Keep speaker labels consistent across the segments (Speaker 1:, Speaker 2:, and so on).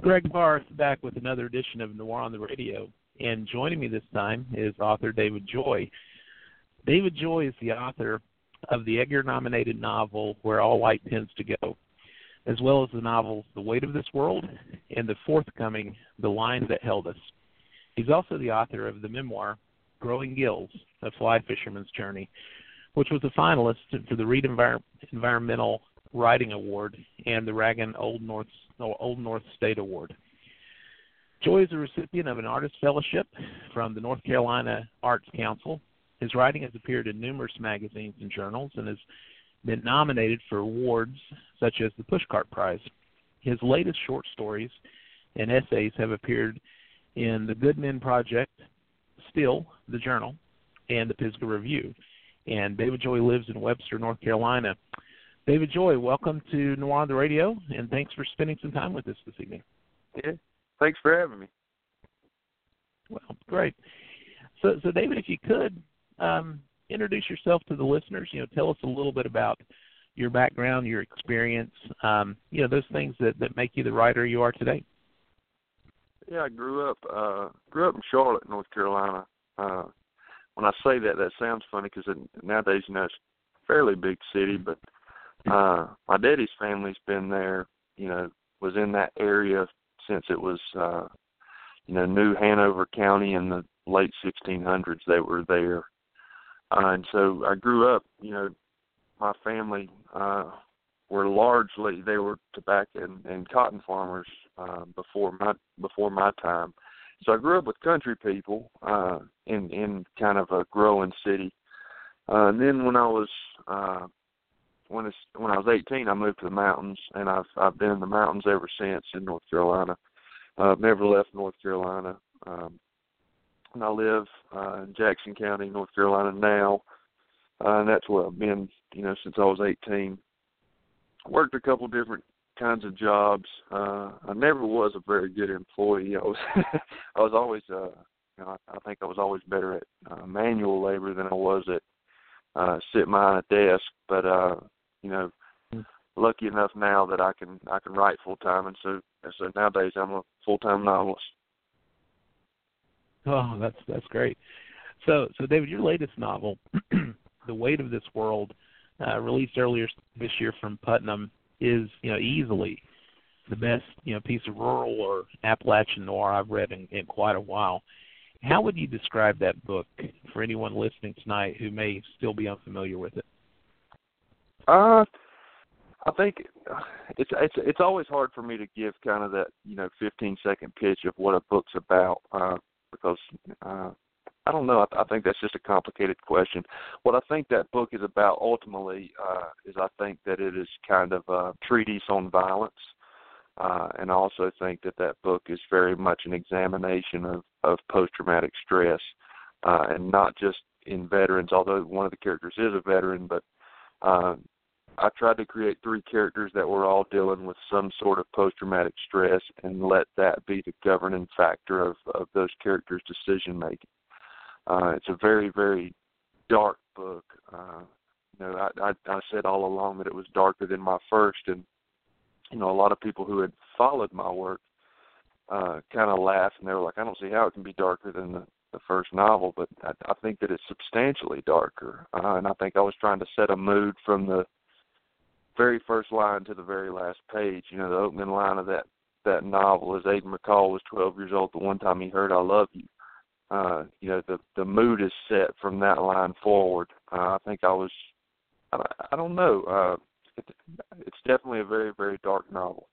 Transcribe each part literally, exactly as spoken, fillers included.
Speaker 1: Greg Barth back with another edition of Noir on the Radio, and joining me this time is author David Joy. David Joy is the author of the Edgar-nominated novel Where All Light Tends to Go, as well as the novels The Weight of This World and the forthcoming The Line That Held Us. He's also the author of the memoir Growing Gills, A Fly Fisherman's Journey, which was a finalist for the Reed Envir- Environmental Writing Award and the Ragan Old North, Old North State Award. Joy is a recipient of an Artist Fellowship from the North Carolina Arts Council. His writing has appeared in numerous magazines and journals and has been nominated for awards such as the Pushcart Prize. His latest short stories and essays have appeared in the Good Men Project, Still, the Journal, and the Pisgah Review. And David Joy lives in Webster, North Carolina. David Joy, welcome to Noir on the Radio, and thanks for spending some time with us this evening.
Speaker 2: Yeah, thanks for having me.
Speaker 1: Well, great. So, so David, if you could, um, introduce yourself to the listeners. You know, tell us a little bit about your background, your experience, um, you know, those things that, that make you the writer you are today.
Speaker 2: Yeah, I grew up uh, grew up in Charlotte, North Carolina. Uh, when I say that, that sounds funny because nowadays, you know, it's a fairly big city, but uh, my daddy's family's been there, you know, was in that area since it was, uh, you know, New Hanover County in the late sixteen hundreds. They were there. Uh, and so I grew up, you know, my family uh, were largely, they were tobacco and, and cotton farmers uh, before my before my time. So I grew up with country people uh, in, in kind of a growing city. Uh, and then when I was uh, when it's, when I was eighteen, I moved to the mountains, and I've I've been in the mountains ever since in North Carolina. Uh, I've never left North Carolina. Um, and I live uh, in Jackson County, North Carolina now, uh, and that's where I've been, you know, since I was eighteen. Worked a couple different kinds of jobs. Uh, I never was a very good employee. I was I was always, uh, you know, I think I was always better at uh, manual labor than I was at uh, sitting behind a desk. But uh, you know, lucky enough now that I can I can write full time, and so so nowadays I'm a full time novelist.
Speaker 1: Oh, that's that's great. So, so David, your latest novel, The Weight of This World, uh, released earlier this year from Putnam, is, you know, easily the best, you know, piece of rural or Appalachian noir I've read in, in quite a while. How would you describe that book for anyone listening tonight who may still be unfamiliar with it?
Speaker 2: Uh, I think it's it's it's always hard for me to give kind of that, you know, fifteen second pitch of what a book's about. Uh, because uh, I don't know. I, I think that's just a complicated question. What I think that book is about ultimately uh, is I think that it is kind of a treatise on violence, uh, and I also think that that book is very much an examination of, of post-traumatic stress, uh, and not just in veterans, although one of the characters is a veteran, but uh, I tried to create three characters that were all dealing with some sort of post-traumatic stress and let that be the governing factor of, of those characters' decision-making. Uh, it's a very, very dark book. Uh, you know, I, I, I said all along that it was darker than my first, and, you know, a lot of people who had followed my work uh, kind of laughed, and they were like, I don't see how it can be darker than the, the first novel, but I, I think that it's substantially darker, uh, and I think I was trying to set a mood from the very first line to the very last page. You know, the opening line of that, that novel is Aidan McCall was twelve years old the one time he heard I love you. Uh, you know, the the mood is set from that line forward. Uh, I think I was, I, I don't know, uh, it, it's definitely a very, very dark novel.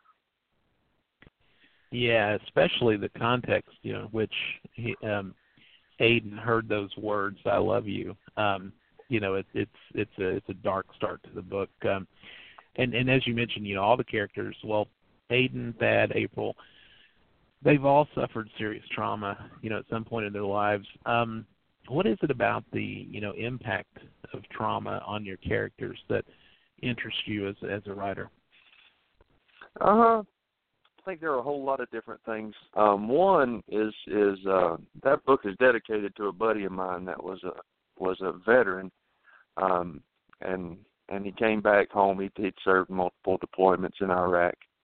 Speaker 1: Yeah, especially the context, you know, which he, um, Aidan heard those words, I love you. Um, you know, it, it's it's a it's a dark start to the book, um, and and as you mentioned, you know, all the characters. Well, Aidan, Thad, April, they've all suffered serious trauma, you know, at some point in their lives. Um, what is it about the you know impact of trauma on your characters that interests you as as a writer?
Speaker 2: Uh, I think there are a whole lot of different things. Um, one is is uh, that book is dedicated to a buddy of mine that was a was a veteran. Um, and and he came back home. He'd, he'd served multiple deployments in Iraq,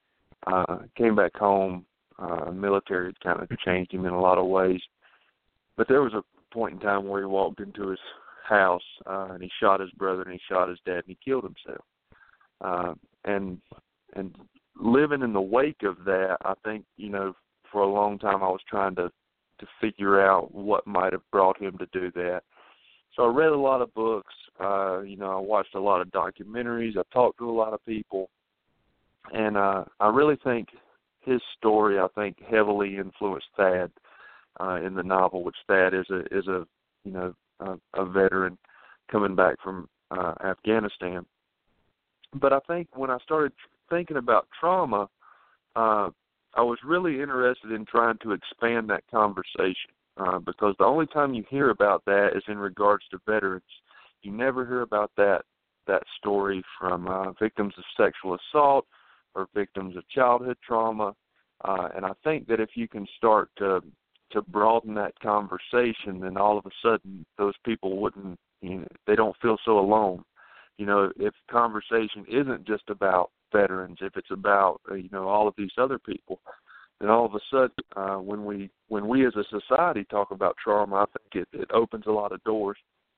Speaker 2: Uh, came back home. Uh, military had kind of changed him in a lot of ways. But there was a point in time where he walked into his house uh, and he shot his brother and he shot his dad and he killed himself. Uh, and and living in the wake of that, I think, you know, for a long time I was trying to, to figure out what might have brought him to do that. So I read a lot of books. Uh, you know, I watched a lot of documentaries. I talked to a lot of people. And uh, I really think his story, I think, heavily influenced Thad uh, in the novel, which Thad is a, is a you know, a, a veteran coming back from uh, Afghanistan. But I think when I started thinking about trauma, uh, I was really interested in trying to expand that conversation uh, because the only time you hear about that is in regards to veterans. You never hear about that that story from uh, victims of sexual assault or victims of childhood trauma. Uh, and I think that if you can start to to broaden that conversation, then all of a sudden those people wouldn't, you know, they don't feel so alone. You know, if conversation isn't just about veterans, if it's about, uh, you know, all of these other people, then all of a sudden uh, when we when we as a society talk about trauma, I think it, it opens a lot of doors.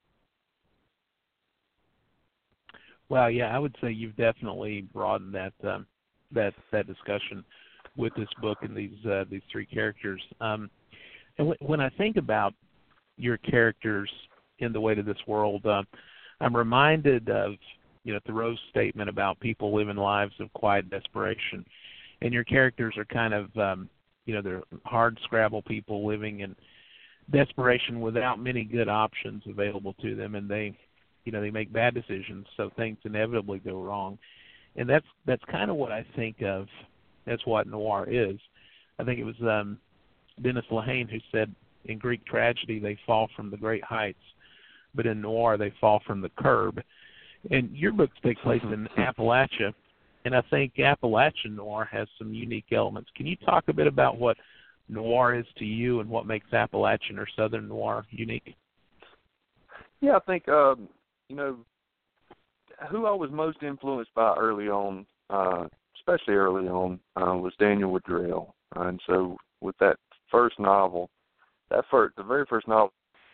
Speaker 1: Well, yeah, I would say you've definitely broadened that um, that that discussion with this book and these uh, these three characters. Um, and w- when I think about your characters in The Weight of This World, uh, I'm reminded of, you know, Thoreau's statement about people living lives of quiet desperation. And your characters are kind of, um, you know, they're hard scrabble people living in desperation without many good options available to them, and they, you know, they make bad decisions, so things inevitably go wrong. And that's that's kind of what I think of as what noir is. I think it was um, Dennis Lehane who said, in Greek tragedy, they fall from the great heights, but in noir, they fall from the curb. And your books take place in Appalachia, and I think Appalachian noir has some unique elements. Can you talk a bit about what noir is to you and what makes Appalachian or Southern noir unique?
Speaker 2: Yeah, I think, um, you know, who I was most influenced by early on, uh, especially early on, uh, was Daniel Woodrell. Uh, and so with that first novel, that first, the very first novel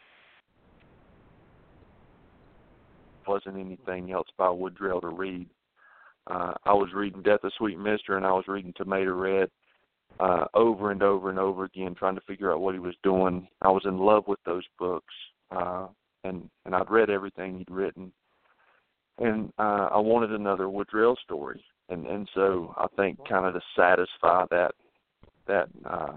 Speaker 2: wasn't anything else by Woodrell to read. Uh, I was reading Death of Sweet Mister and I was reading Tomato Red uh, over and over and over again, trying to figure out what he was doing. I was in love with those books, uh, and, and I'd read everything he'd written. And uh, I wanted another Woodrell story, and and so I think kind of to satisfy that that uh,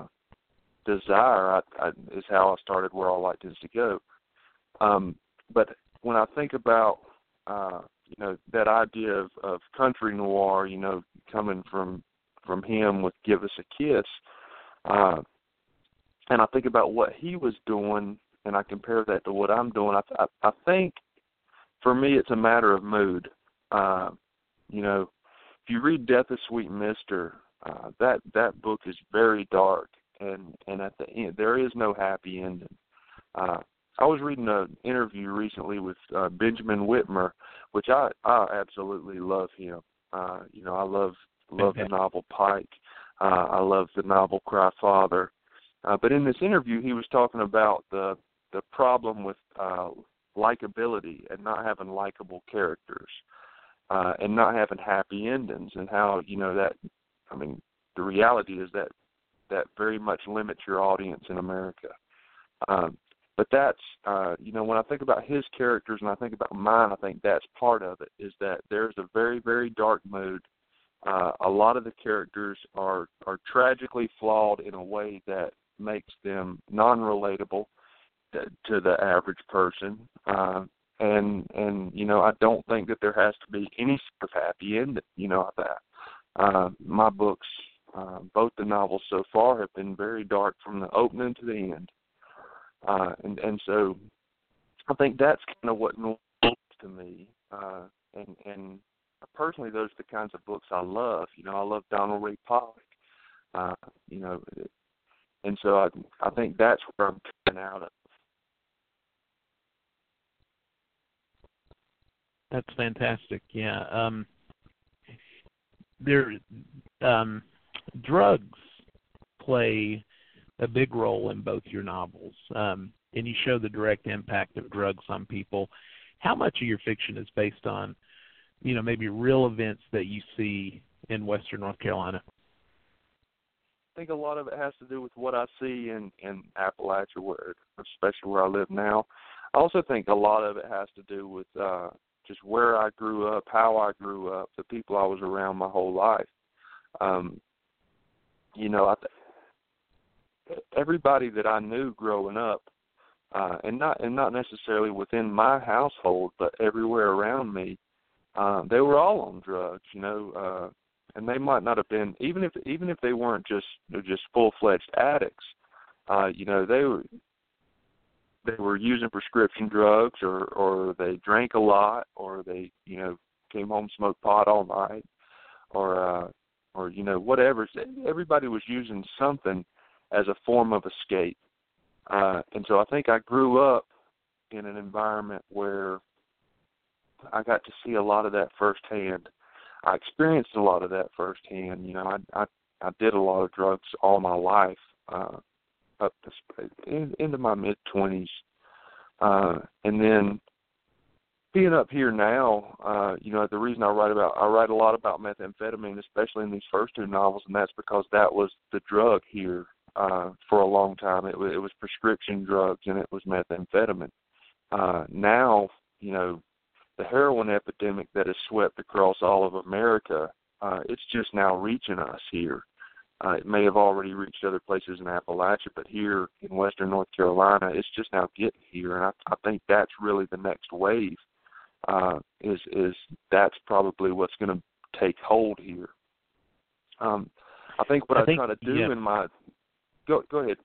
Speaker 2: desire I, I, is how I started Where All Light Tends to Go. Um, but when I think about uh, you know, that idea of, of country noir, you know, coming from from him with Give Us a Kiss, uh, and I think about what he was doing, and I compare that to what I'm doing. I I, I think. For me, it's a matter of mood. Uh, you know, if you read Death of Sweet Mister, uh, that that book is very dark, and, and at the end, there is no happy ending. Uh, I was reading an interview recently with uh, Benjamin Whitmer, which I, I absolutely love him. Uh, you know, I love love okay. the novel Pike. Uh, I love the novel Cry Father. Uh, but in this interview, he was talking about the the problem with uh, likability and not having likable characters, uh, and not having happy endings, and how, you know, that, I mean, the reality is that that very much limits your audience in America. Um, but that's, uh, you know, when I think about his characters and I think about mine, I think that's part of it, is that there's a very, very dark mood. Uh, a lot of the characters are, are tragically flawed in a way that makes them non-relatable to the average person, uh, and and you know, I don't think that there has to be any sort of happy ending. You know that uh, my books, uh, both the novels so far, have been very dark from the opening to the end, uh, and and so I think that's kind of what noir is to me. Uh, and and personally, those are the kinds of books I love. You know, I love Donald Ray Pollock. Uh, you know, and so I I think that's where I'm coming out of.
Speaker 1: That's fantastic. Yeah. Um, there, um, drugs play a big role in both your novels, um, and you show the direct impact of drugs on people. How much of your fiction is based on, you know, maybe real events that you see in Western North Carolina?
Speaker 2: I think a lot of it has to do with what I see in, in Appalachia, where, especially where I live now. I also think a lot of it has to do with uh, just where I grew up, how I grew up, the people I was around my whole life. Um, you know, I th- everybody that I knew growing up, uh, and not and not necessarily within my household, but everywhere around me, uh, they were all on drugs. You know. Uh, And they might not have been, even if even if they weren't just just full-fledged addicts, uh, you know, they were they were using prescription drugs, or, or they drank a lot, or they, you know, came home, smoked pot all night, or uh, or you know, whatever. Everybody was using something as a form of escape, uh, and so I think I grew up in an environment where I got to see a lot of that firsthand. I experienced a lot of that firsthand. You know, I I, I did a lot of drugs all my life, uh, up to, in, into my mid twenties, uh, and then being up here now, uh, you know, the reason I write about I write a lot about methamphetamine, especially in these first two novels, and that's because that was the drug here uh, for a long time. It was it was prescription drugs, and it was methamphetamine. Uh, now, you know, the heroin epidemic that has swept across all of America, uh, it's just now reaching us here. Uh, it may have already reached other places in Appalachia, but here in Western North Carolina, it's just now getting here, and I, I think that's really the next wave. Uh, is is that's probably what's going to take hold here. Um, I think what I, I think, try to do yeah. in my go go ahead.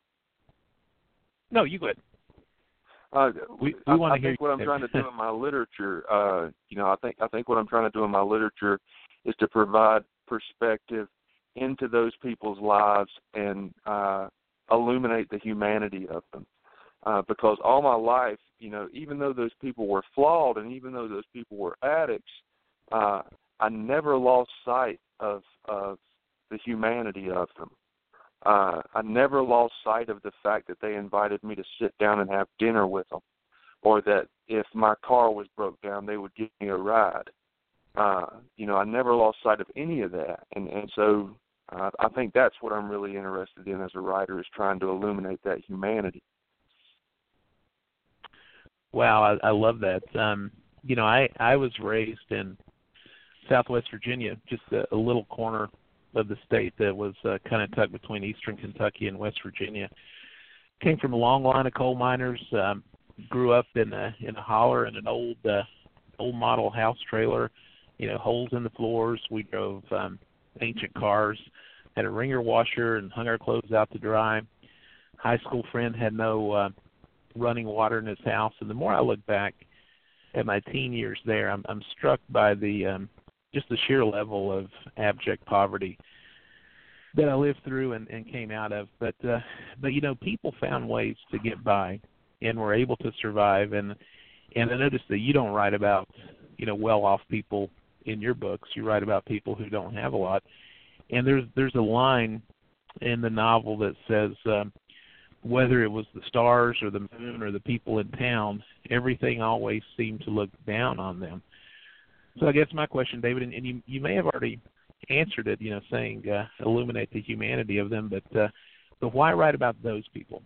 Speaker 1: No, you go ahead.
Speaker 2: Uh,
Speaker 1: we we want
Speaker 2: I,
Speaker 1: to hear.
Speaker 2: I think what I'm trying to do in my literature, uh, you know, I think I think what I'm trying to do in my literature is to provide perspective into those people's lives and uh, illuminate the humanity of them. Uh, because all my life, you know, even though those people were flawed and even though those people were addicts, uh, I never lost sight of of the humanity of them. Uh, I never lost sight of the fact that they invited me to sit down and have dinner with them, or that if my car was broke down, they would give me a ride. Uh, you know, I never lost sight of any of that, and and so uh, I think that's what I'm really interested in as a writer, is trying to illuminate that humanity.
Speaker 1: Wow, I, I love that. Um, you know, I, I was raised in Southwest Virginia, just a, a little corner of the state that was uh, kind of tucked between eastern Kentucky and West Virginia. Came from a long line of coal miners. Um, grew up in a in a holler in an old uh, old model house trailer. You know, holes in the floors. We drove um, ancient cars. Had a wringer washer and hung our clothes out to dry. High school friend had no uh, running water in his house. And the more I look back at my teen years there, I'm, I'm struck by the um, just the sheer level of abject poverty that I lived through and, and came out of. But, uh, but you know, people found ways to get by and were able to survive. And and I noticed that you don't write about, you know, well-off people in your books. You write about people who don't have a lot. And there's there's a line in the novel that says, um, whether it was the stars or the moon or the people in town, everything always seemed to look down on them. So I guess my question, David, and, and you, you may have already answered it, you know, saying uh, illuminate the humanity of them, but uh, but why write about those people?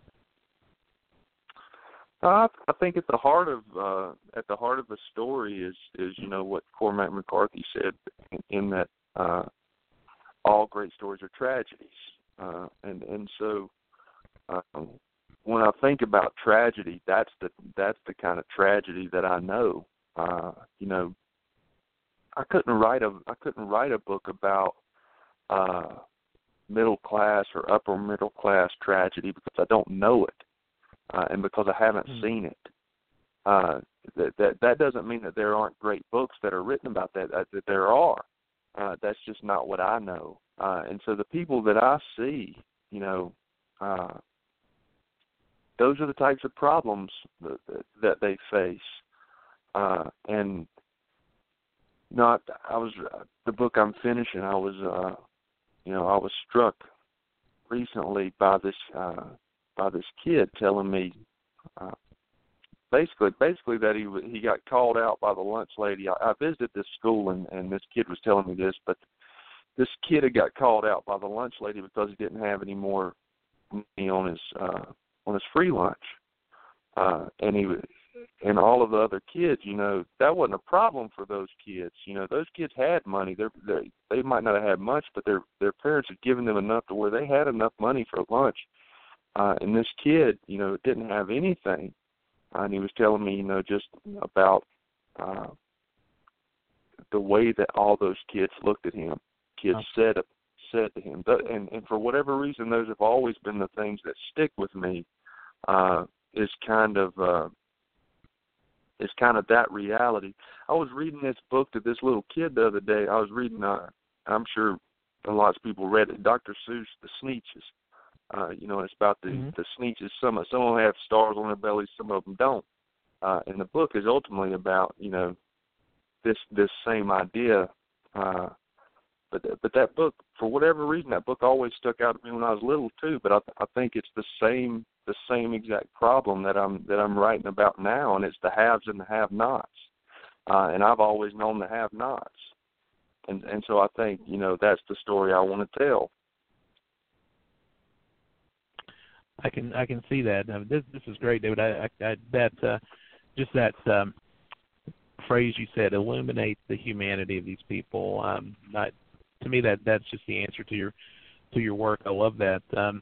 Speaker 2: Uh, I think at the heart of uh, at the heart of the story is is you know what Cormac McCarthy said in, in that uh, all great stories are tragedies, uh, and and so um, when I think about tragedy, that's the that's the kind of tragedy that I know. Uh, you know. I couldn't write a I couldn't write a book about uh, middle class or upper middle class tragedy because I don't know it, uh, and because I haven't mm. seen it. Uh, that, that that doesn't mean that there aren't great books that are written about that. Uh, that there are. Uh, that's just not what I know. Uh, and so the people that I see, you know, uh, those are the types of problems that, that, that they face, uh, and. No, I, I was uh, the book I'm finishing. I was uh, you know, I was struck recently by this uh, by this kid telling me uh, basically basically that he w- he got called out by the lunch lady. I, I visited this school and, and this kid was telling me this, but this kid had got called out by the lunch lady because he didn't have any more money on his uh, on his free lunch, uh, and he and all of the other kids, you know, that wasn't a problem for those kids. You know, those kids had money. They're, they they might not have had much, but their their parents had given them enough to where they had enough money for lunch. Uh, and this kid, you know, didn't have anything, uh, and he was telling me, you know, just about uh, the way that all those kids looked at him. Kids said said to him, and and for whatever reason, those have always been the things that stick with me. Uh, is kind of uh, is kind of that reality. I was reading this book to this little kid the other day. I was reading, uh, I'm sure lots of people read it, Doctor Seuss, The Sneetches. Uh, you know, it's about the mm-hmm. the Sneetches. Some some of them have stars on their bellies, some of them don't. Uh, and the book is ultimately about, you know, this this same idea. Uh, But but that book, for whatever reason, that book always stuck out to me when I was little too. But I I think it's the same the same exact problem that I'm that I'm writing about now, and it's the haves and the have-nots. Uh, and I've always known the have-nots, and and so I think, you know, that's the story I want to tell.
Speaker 1: I can I can see that. Uh, this this is great, David. I, I, I that uh, just that. Um, phrase you said, illuminate the humanity of these people. Um, not, to me, that that's just the answer to your to your work. I love that. Um,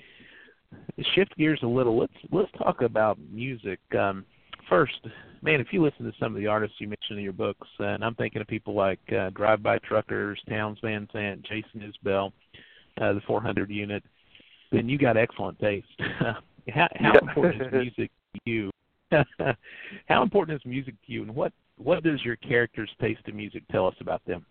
Speaker 1: shift gears a little. Let's let's talk about music. Um, first, man, if you listen to some of the artists you mentioned in your books, and I'm thinking of people like uh, Drive-By Truckers, Townes Van Sant, Jason Isbell, uh, the four hundred Unit, then you got excellent taste. how how important is music to you? How important is music to you, and what, what does your character's taste in music tell us about them?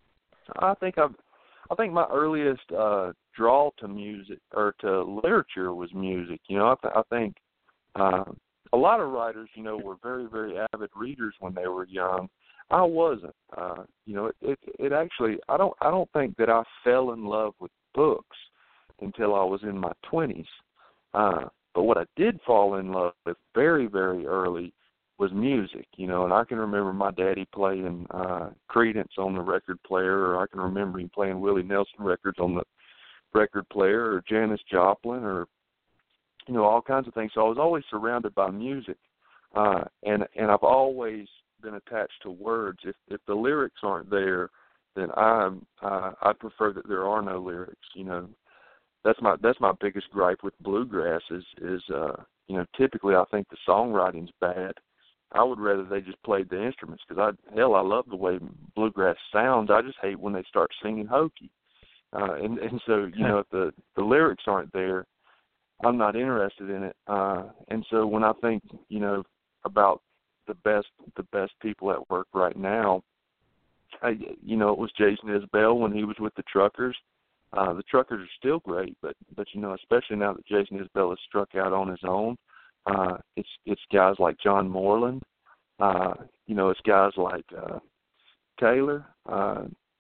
Speaker 2: I think I've, I think my earliest uh, draw to music or to literature was music. You know, I, th- I think uh, a lot of writers, you know, were very, very avid readers when they were young. I wasn't. Uh, you know, it, it, it actually, I don't, I don't think that I fell in love with books until I was in my twenties. Uh, But what I did fall in love with very, very early was music, you know, and I can remember my daddy playing uh, Creedence on the record player, or I can remember him playing Willie Nelson records on the record player, or Janis Joplin, or, you know, all kinds of things. So I was always surrounded by music, uh, and and I've always been attached to words. If if the lyrics aren't there, then I'm uh, I prefer that there are no lyrics, you know. That's my that's my biggest gripe with bluegrass is is uh, you know, typically I think the songwriting's bad. I would rather they just played the instruments, because I hell I love the way bluegrass sounds. I just hate when they start singing hokey, uh, and and so you know, if the the lyrics aren't there, I'm not interested in it. Uh, and so when I think, you know, about the best the best people at work right now, I, you know, it was Jason Isbell when he was with the Truckers. Uh, the Truckers are still great, but, but you know, especially now that Jason Isbell has struck out on his own, uh, it's it's guys like John Moreland, uh, you know, it's guys like uh, Taylor, uh,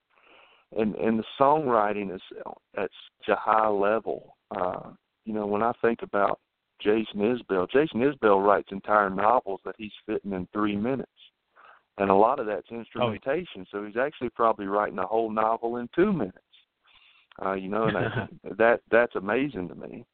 Speaker 2: and and the songwriting is at such a high level. Uh, you know, when I think about Jason Isbell, Jason Isbell writes entire novels that he's fitting in three minutes, and a lot of that's instrumentation. Oh. So he's actually probably writing a whole novel in two minutes. Uh, you know, and I, that that's amazing to me.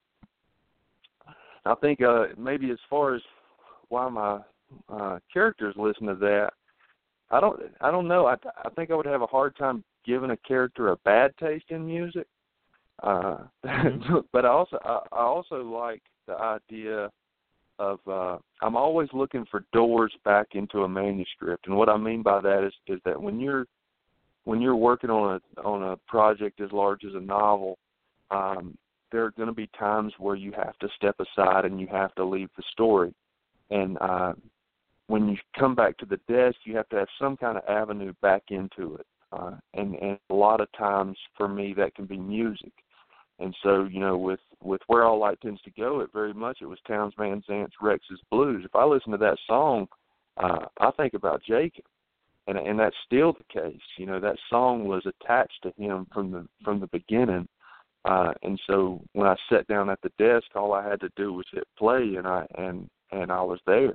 Speaker 2: I think uh, maybe as far as why my uh, characters listen to that, I don't I don't know. I I think I would have a hard time giving a character a bad taste in music. Uh, mm-hmm. But I also I, I also like the idea of uh, I'm always looking for doors back into a manuscript, and what I mean by that is is that when you're when you're working on a on a project as large as a novel, um, there are going to be times where you have to step aside and you have to leave the story. And uh, when you come back to the desk, you have to have some kind of avenue back into it. Uh, and, and a lot of times for me that can be music. And so, you know, with, with Where All Light Tends to Go, it very much it was Townes Van Zant's Rex's Blues. If I listen to that song, uh, I think about Jacob. and and that's still the case. You know, that song was attached to him from the from the beginning. Uh, and so when I sat down at the desk, all I had to do was hit play, and I and and I was there.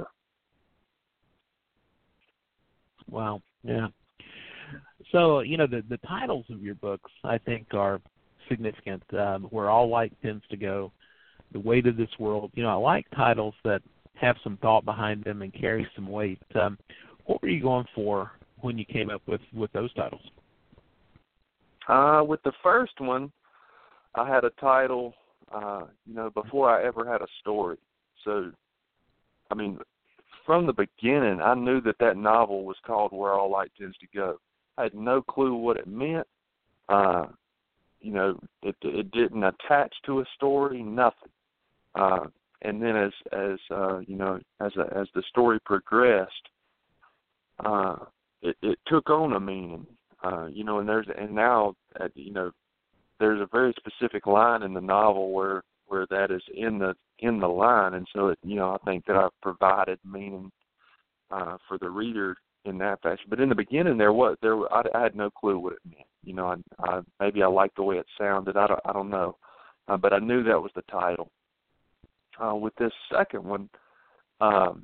Speaker 1: Wow. Yeah. So, you know, the the titles of your books, I think, are significant. Um, Where All Light Tends to Go, The Weight of This World. You know, I like titles that have some thought behind them and carry some weight. Um, what were you going for when you came up with, with those titles?
Speaker 2: Uh, with the first one, I had a title, uh, you know, before I ever had a story. So, I mean, from the beginning, I knew that that novel was called Where All Light Tends to Go. I had no clue what it meant. Uh, you know, it it didn't attach to a story, nothing. Uh, and then as as uh, you know, as a, as the story progressed, uh, it, it took on a meaning. Uh, you know, and there's and now uh, you know, there's a very specific line in the novel where where that is in the in the line, and so it, you know, I think that I've provided meaning uh, for the reader in that fashion. But in the beginning, there was there I, I had no clue what it meant. You know, I, I, maybe I liked the way it sounded. I don't I don't know, uh, but I knew that was the title. Uh, with this second one, um,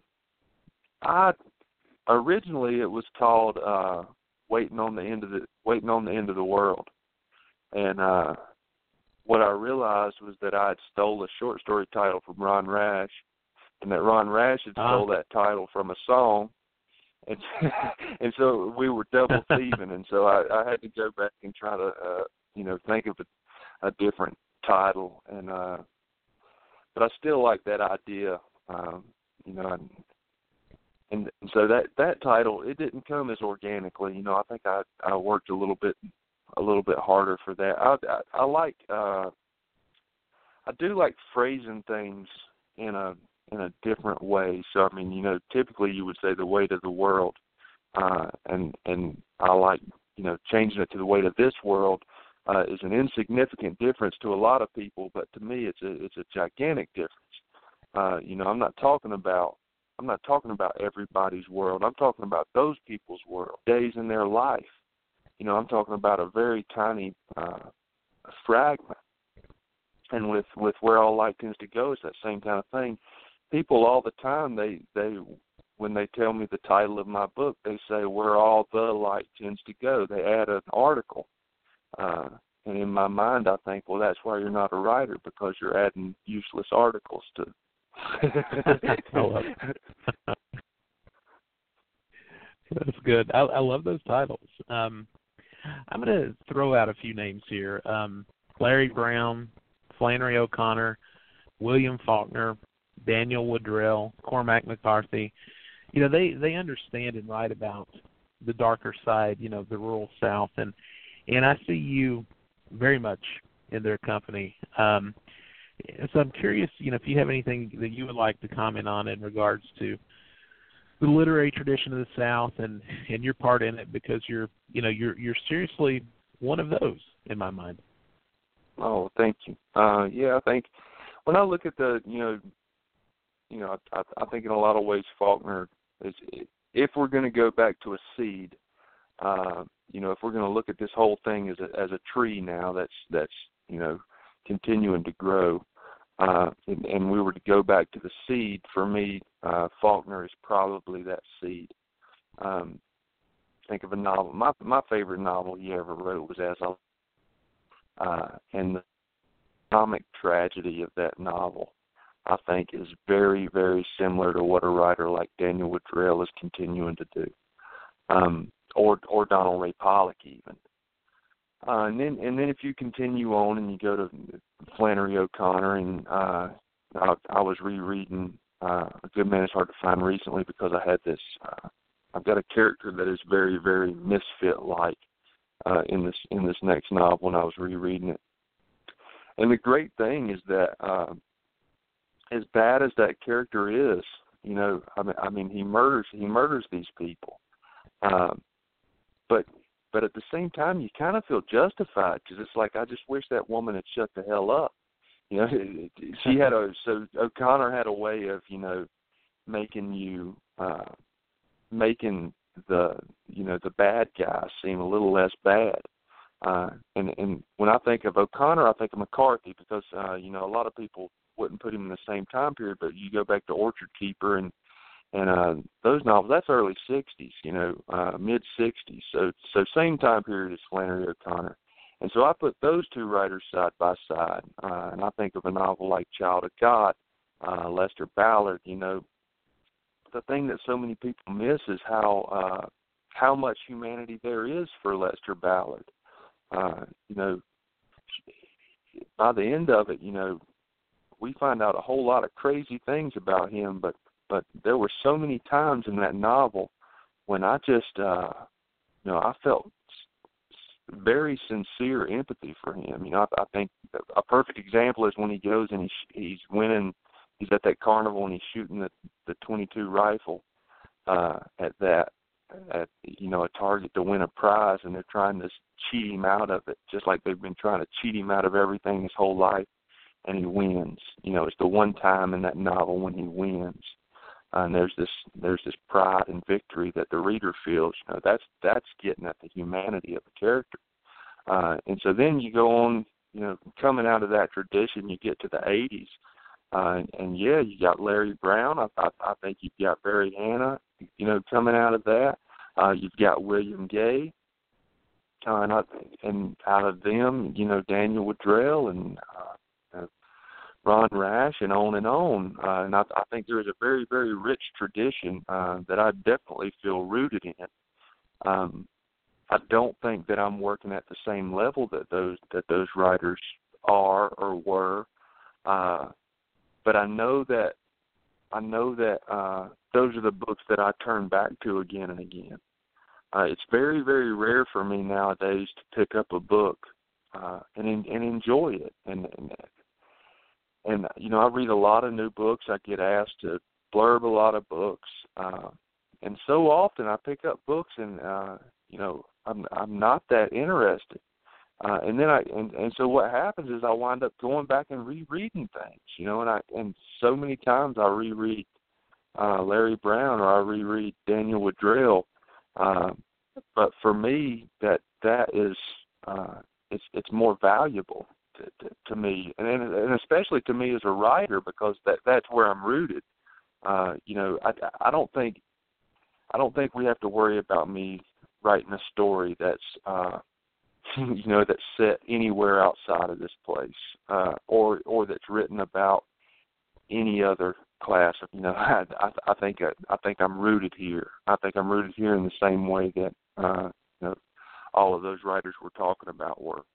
Speaker 2: I originally it was called uh, "Waiting on the End of the Waiting on the End of the World," and uh, what I realized was that I had stole a short story title from Ron Rash, and that Ron Rash had
Speaker 1: uh.
Speaker 2: stole that title from a song. And and so we were double thieving, and so I, I had to go back and try to, uh, you know, think of a, a different title. And uh, but I still like that idea, um, you know. And, and and so that that title, it didn't come as organically. You know, I think I I worked a little bit a little bit harder for that. I I, I like uh, I do like phrasing things in a in a different way. So, I mean, you know, typically you would say the weight of the world, uh, and and I like, you know, changing it to the weight of this world uh, is an insignificant difference to a lot of people, but to me it's a it's a gigantic difference. Uh, you know, I'm not talking about I'm not talking about everybody's world. I'm talking about those people's world, days in their life. You know, I'm talking about a very tiny uh, fragment. And with, with Where All Light Tends to Go, it's that same kind of thing. People all the time, they, they when they tell me the title of my book, they say Where All the Light Tends to Go. They add an article. Uh, and in my mind, I think, well, that's why you're not a writer, because you're adding useless articles to.
Speaker 1: I love it. That's good. I, I love those titles. Um, I'm going to throw out a few names here. Um, Larry Brown, Flannery O'Connor, William Faulkner, Daniel Woodrell, Cormac McCarthy. You know, they, they understand and write about the darker side, you know, the rural South. And, and I see you very much in their company. Um, so I'm curious, you know, if you have anything that you would like to comment on in regards to the literary tradition of the South and, and your part in it, because you're, you know, you're you're seriously one of those in my mind.
Speaker 2: Oh, thank you. Uh, yeah, I think when I look at the, you know, you know, I, I think in a lot of ways Faulkner is, if we're going to go back to a seed, uh, you know, if we're going to look at this whole thing as a as a tree now that's that's you know continuing to grow, uh, and, and we were to go back to the seed, for me, uh, Faulkner is probably that seed. Um, think of a novel. My my favorite novel he ever wrote was As I, uh, and the comic tragedy of that novel, I think, is very, very similar to what a writer like Daniel Woodrell is continuing to do, um, or or Donald Ray Pollock even. Uh, and then and then if you continue on and you go to Flannery O'Connor, and uh, I, I was rereading uh, A Good Man Is Hard to Find recently because I had this. Uh, I've got a character that is very, very misfit-like uh, in this in this next novel, and I was rereading it. And the great thing is that, uh, as bad as that character is, you know, I mean, I mean, he murders he murders these people, um, but but at the same time, you kind of feel justified, because it's like, I just wish that woman had shut the hell up. You know, she had a so O'Connor had a way of, you know, making you uh, making the you know the bad guys seem a little less bad. Uh, and and when I think of O'Connor, I think of McCarthy because uh, you know a lot of people wouldn't put him in the same time period, but you go back to Orchard Keeper and and uh, those novels, that's early sixties, you know, uh, mid sixties. So so same time period as Flannery O'Connor. And so I put those two writers side by side, uh, and I think of a novel like Child of God, uh, Lester Ballard. You know, the thing that so many people miss is how uh, how much humanity there is for Lester Ballard. Uh, you know, by the end of it, you know, we find out a whole lot of crazy things about him, but but there were so many times in that novel when I just, uh, you know, I felt very sincere empathy for him. You know, I, I think a perfect example is when he goes and he's, he's winning, he's at that carnival and he's shooting the, the twenty-two rifle uh, at that, at, you know, a target to win a prize, and they're trying to cheat him out of it, just like they've been trying to cheat him out of everything his whole life, and he wins. You know, it's the one time in that novel when he wins. Uh, and there's this there's this pride and victory that the reader feels. You know, that's that's getting at the humanity of the character. Uh, and so then you go on, you know, coming out of that tradition, you get to the eighties, uh, and, and yeah, you got Larry Brown. I, I, I think you've got Barry Hannah. You know, coming out of that, uh, you've got William Gay, uh, and, I, and out of them, you know, Daniel Woodrell and uh, uh, Ron Rash, and on and on. Uh, and I, I think there is a very, very rich tradition uh, that I definitely feel rooted in. Um, I don't think that I'm working at the same level that those that those writers are or were, uh, but I know that I know that uh, those are the books that I turn back to again and again. Uh, it's very, very rare for me nowadays to pick up a book uh, and and enjoy it and. and And, you know, I read a lot of new books. I get asked to blurb a lot of books. Uh, and so often I pick up books and, uh, you know, I'm I'm not that interested. Uh, and then I and, and so what happens is I wind up going back and rereading things, you know, and I and so many times I reread uh, Larry Brown or I reread Daniel Woodrell. Uh, but for me, that that is uh, it's it's more valuable To, to, to me, and, and especially to me as a writer, because that that's where I'm rooted. Uh, you know, I, I don't think I don't think we have to worry about me writing a story that's uh, you know that's set anywhere outside of this place, uh, or or that's written about any other class. You know, I, I, I think I, I think I'm rooted here. I think I'm rooted here in the same way that uh, you know all of those writers we're talking about were.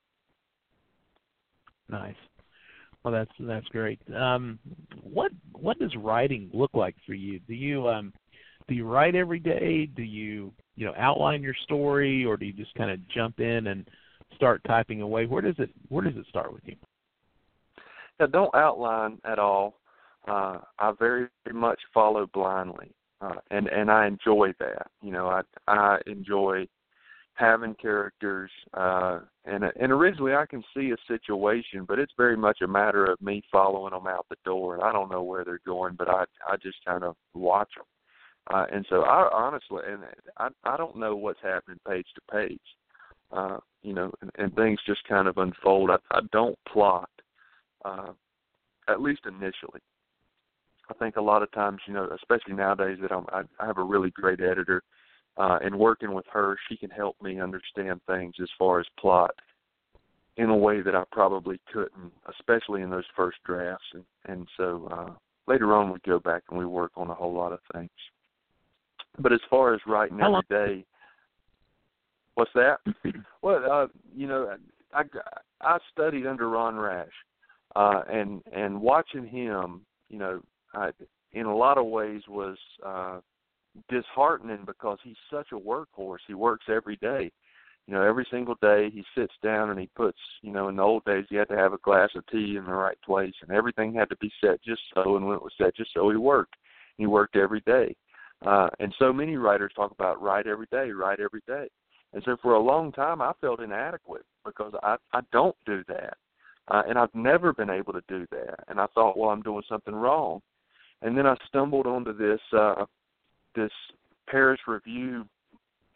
Speaker 1: Nice. Well, that's that's great. Um, what what does writing look like for you? Do you um, do you write every day? Do you you know outline your story, or do you just kind of jump in and start typing away? Where does it where does it start with you?
Speaker 2: Yeah, don't outline at all. Uh, I very much follow blindly, uh, and and I enjoy that. You know, I I enjoy having characters, uh, and and originally I can see a situation, but it's very much a matter of me following them out the door, and I don't know where they're going, but I I just kind of watch them, uh, and so I honestly, and I I don't know what's happening page to page, uh, you know, and, and things just kind of unfold. I, I don't plot, uh, at least initially. I think a lot of times, you know, especially nowadays that I'm, I, I have a really great editor. Uh, and working with her, she can help me understand things as far as plot in a way that I probably couldn't, especially in those first drafts. And, and so uh, later on we go back and we work on a whole lot of things. But as far as writing every day, what's that? Well, uh, you know, I, I studied under Ron Rash, uh, and, and watching him, you know, I, in a lot of ways was uh, – disheartening because he's such a workhorse. He works every day. You know, every single day he sits down and he puts, you know, in the old days you had to have a glass of tea in the right place and everything had to be set just so, and when it was set just so, he worked. He worked every day. Uh, and so many writers talk about write every day, write every day. And so for a long time I felt inadequate because I, I don't do that. Uh, and I've never been able to do that. And I thought, well, I'm doing something wrong. And then I stumbled onto this uh, this Paris Review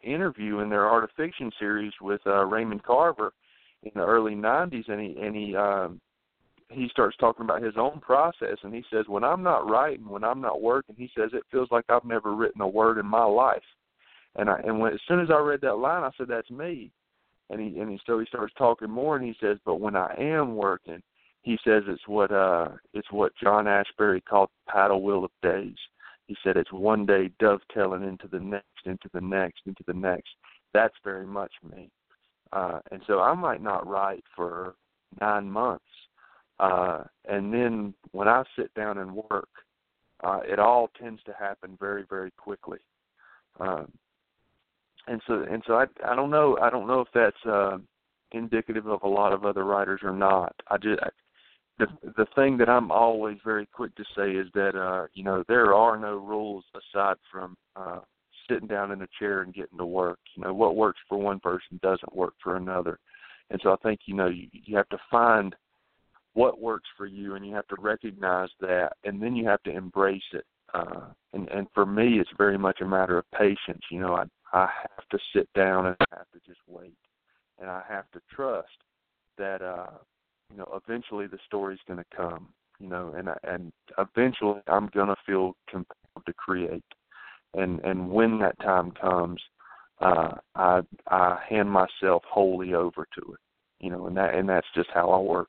Speaker 2: interview in their Art of Fiction series with uh, Raymond Carver in the early nineties, and he and he um, he starts talking about his own process, and he says, when I'm not writing, when I'm not working, he says, it feels like I've never written a word in my life. And I and when as soon as I read that line, I said, that's me. And he and he so he starts talking more, and he says, but when I am working, he says it's what uh it's what John Ashbery called paddle wheel of days. He said it's one day dovetailing into the next, into the next, into the next. That's very much me. Uh, and so I might not write for nine months. Uh, and then when I sit down and work, uh, it all tends to happen very, very quickly. Um, and so, and so I, I don't know, I don't know if that's uh, indicative of a lot of other writers or not. I just, I, the the thing that I'm always very quick to say is that uh, you know, there are no rules aside from uh, sitting down in a chair and getting to work. You know, what works for one person doesn't work for another. And so I think, you know, you, you have to find what works for you, and you have to recognize that, and then you have to embrace it. Uh, and, and for me, it's very much a matter of patience. You know, I, I have to sit down and I have to just wait. And I have to trust that, uh, you know, eventually the story's going to come, you know, and, and eventually I'm going to feel compelled to create. And, and when that time comes, uh, I, I hand myself wholly over to it, you know, and that, and that's just how I work.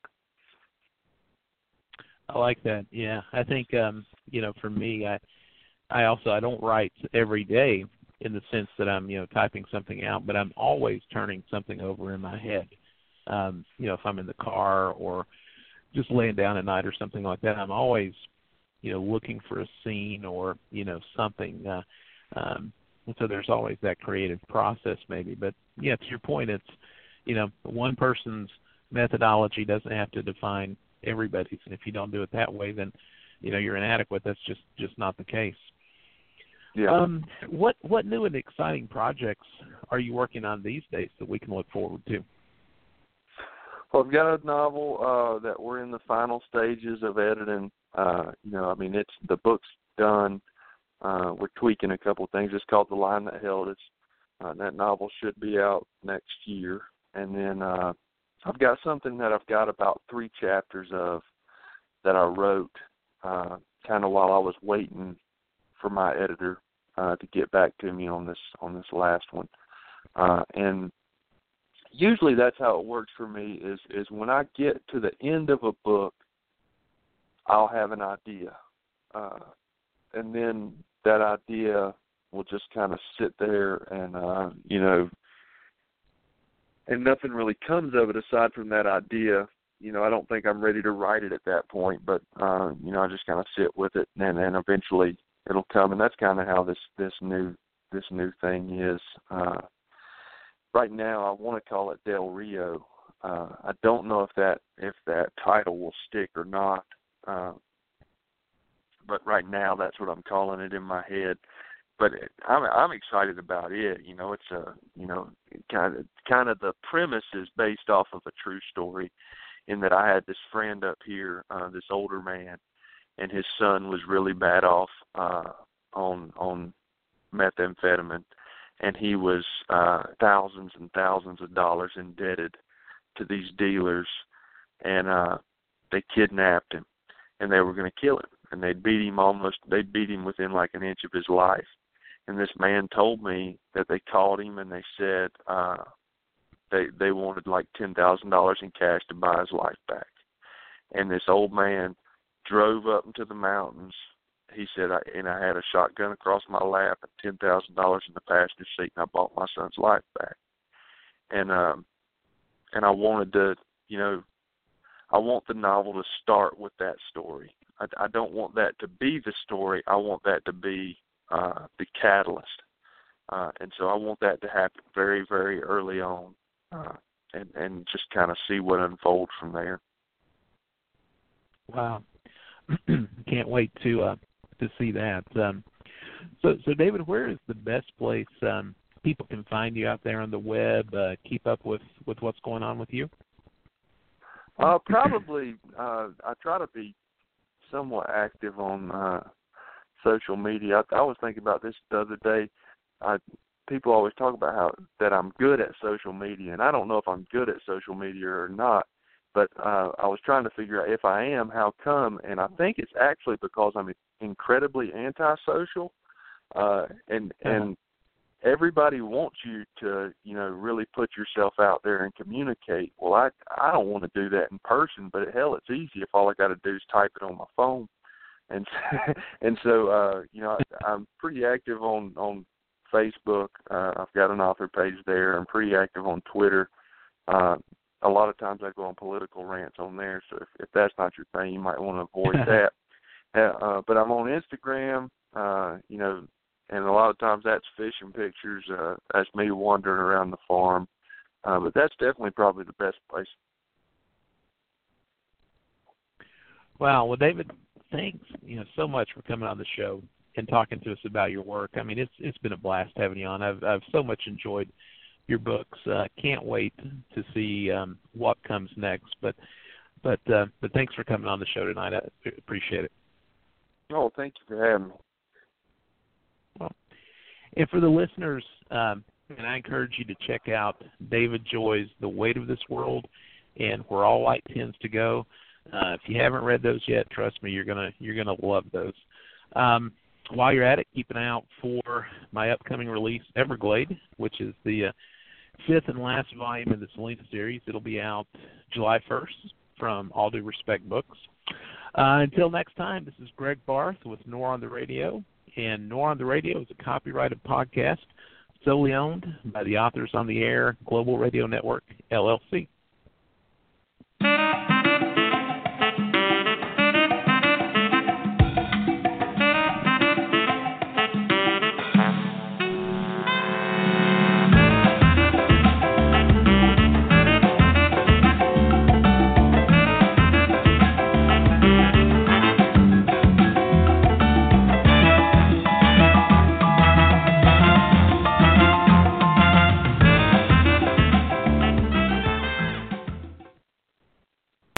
Speaker 1: I like that. Yeah, I think um, you know, for me, I I also I don't write every day in the sense that I'm you know typing something out, but I'm always turning something over in my head. Um, you know, if I'm in the car or just laying down at night or something like that, I'm always you know looking for a scene or you know something. Uh, um, and so there's always that creative process, maybe. But yeah, to your point, it's you know one person's methodology doesn't have to define everybody's, and if you don't do it that way, then you know you're inadequate. That's just just not the case.
Speaker 2: Yeah.
Speaker 1: Um, what what new and exciting projects are you working on these days that we can look forward to?
Speaker 2: Well, I've got a novel uh, that we're in the final stages of editing. Uh, you know, I mean, it's the book's done. Uh, we're tweaking a couple of things. It's called The Line That Held Us. Uh, that novel should be out next year, and then. Uh, I've got something that I've got about three chapters of that I wrote uh, kind of while I was waiting for my editor uh, to get back to me on this on this last one. Uh, and usually that's how it works for me is, is when I get to the end of a book, I'll have an idea. Uh, and then that idea will just kind of sit there and, uh, you know, and nothing really comes of it aside from that idea. You know, I don't think I'm ready to write it at that point, but, uh, you know, I just kind of sit with it, and then eventually it'll come, and that's kind of how this, this new this new thing is. Uh, right now, I want to call it Del Rio. Uh, I don't know if that if that title will stick or not, uh, but right now that's what I'm calling it in my head. But it, I'm I'm excited about it. You know, it's a you know kind of kind of the premise is based off of a true story, in that I had this friend up here, uh, this older man, and his son was really bad off uh, on on methamphetamine, and he was uh, thousands and thousands of dollars indebted to these dealers, and uh, they kidnapped him, and they were going to kill him, and they beat him almost they beat him within like an inch of his life. And this man told me that they called him and they said uh, they they wanted like ten thousand dollars in cash to buy his life back. And this old man drove up into the mountains. He said, I, and I had a shotgun across my lap and ten thousand dollars in the passenger seat, and I bought my son's life back. And um, and I wanted to, you know, I want the novel to start with that story. I, I don't want that to be the story. I want that to be Uh, the catalyst, uh, and so I want that to happen very, very early on, uh, and and just kind of see what unfolds from there.
Speaker 1: Wow, can't wait to uh, to see that. Um, so, so David, where is the best place um, people can find you out there on the web? Uh, keep up with, with what's going on with you.
Speaker 2: Uh, probably, uh, I try to be somewhat active on. Uh, social media. I, I was thinking about this the other day. I people always talk about how that I'm good at social media, and I don't know if I'm good at social media or not. But uh, I was trying to figure out if I am, how come? And I think it's actually because I'm incredibly antisocial, uh, and and everybody wants you to, you know, really put yourself out there and communicate. Well, I I don't want to do that in person, but hell, it's easy if all I got to do is type it on my phone. And and so uh, you know, I, I'm pretty active on on Facebook. Uh, I've got an author page there. I'm pretty active on Twitter. Uh, a lot of times I go on political rants on there. So if, if that's not your thing, you might want to avoid that. Uh, but I'm on Instagram. Uh, you know. And a lot of times that's fishing pictures. Uh, that's me wandering around the farm. Uh, but that's definitely probably the best place.
Speaker 1: Wow. Well, David, thanks you know so much for coming on the show and talking to us about your work. I mean, it's it's been a blast having you on. I've I've so much enjoyed your books. Uh, can't wait to see um, what comes next. But but uh, but thanks for coming on the show tonight. I appreciate it.
Speaker 2: Oh, thank you for having me.
Speaker 1: Well, and for the listeners, um, and I encourage you to check out David Joy's The Weight of This World and Where All Light Tends to Go. Uh, if you haven't read those yet, trust me, you're gonna you're gonna love those. Um, while you're at it, keep an eye out for my upcoming release, Everglade, which is the uh, fifth and last volume in the Selena series. It'll be out July first from All Due Respect Books. Uh, until next time, this is Greg Barth with Nor on the Radio. And Nor on the Radio is a copyrighted podcast solely owned by the Authors on the Air Global Radio Network, L L C.